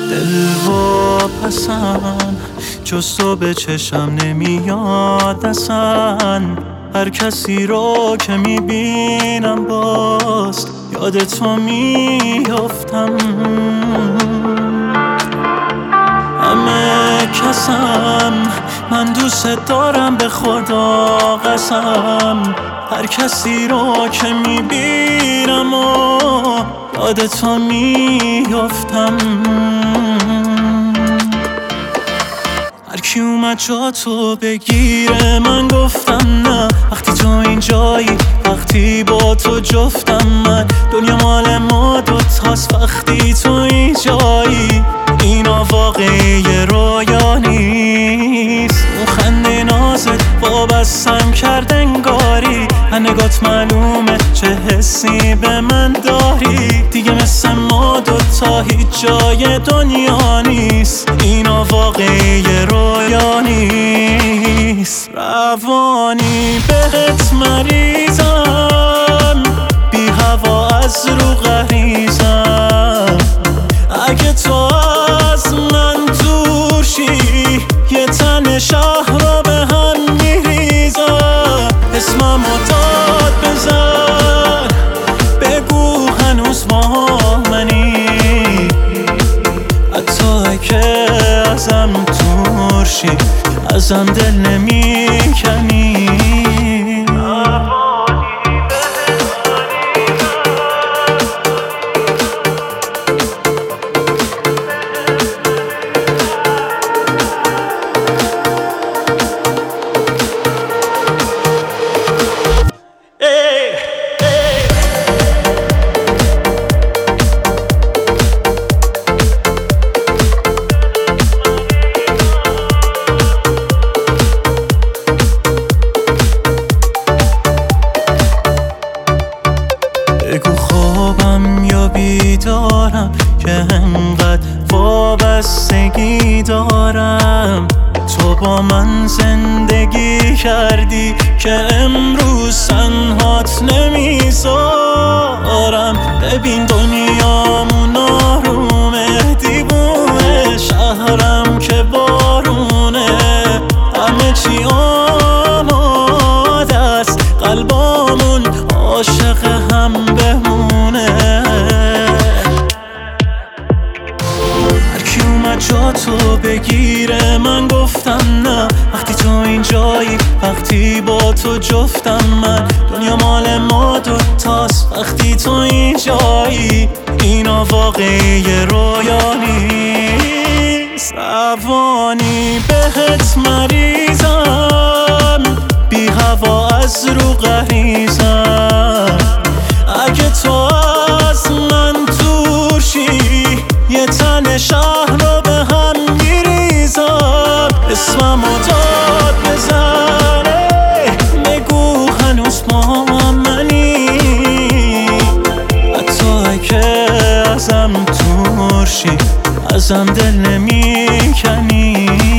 دل و پسم جز تو به چشم نمیاد اصلا. هر کسی رو که میبینم باز یاد تو میافتم. همه کسم من دوست دارم به خدا قسم. هر کسی رو که میبینم و یاد تو میافتم. هر کی اومد جا تو بگیره من گفتم نه. وقتی تو اینجایی وقتی با تو جفتم من. دنیا مال ما دوتاست وقتی تو اینجایی. اینا واقعی رویا نیست. اون خنده نازت وابستم کرد انگاری. نگات معلومه چه حسی به من داری. دیگه مثل ما دوتا هیچ جای دنیا نیست. اینا واقعی رویا نیست. روانی بهت مریضم، بی هوا از رو غریزم. اگه تو از من دور شی یه تن شهر رو به هم میریزم. اسممو داد بزن بگو هنوز با منی. حتی که ازم دور شی ازم دل نمیکنی. بگو خوابم یا بیدارم که انقدر وابستگی دارم. تو با من زندگی کردی که امروز تنهات نمیذارم. ببین دنیامون آرومه دیوونه. شهرم که بارونه همه چی آماده است. قلبامون عاشق هم بمونه. هر کی اومد جا تو بگیره من گفتم نه. وقتی تو اینجایی وقتی با تو جفتم من. دنیا مال ما دوتاست وقتی تو اینجایی. اینا واقعی رویا نیست. روانی بهت مریضم، بی هوا از رو غریزم. اگه تو از من دور شی یه تن شهر رو به هم میریزم. اسممو داد بزنه بگو هنوز با منی. حتی که ازم دور شی ازم دل نمیکنی.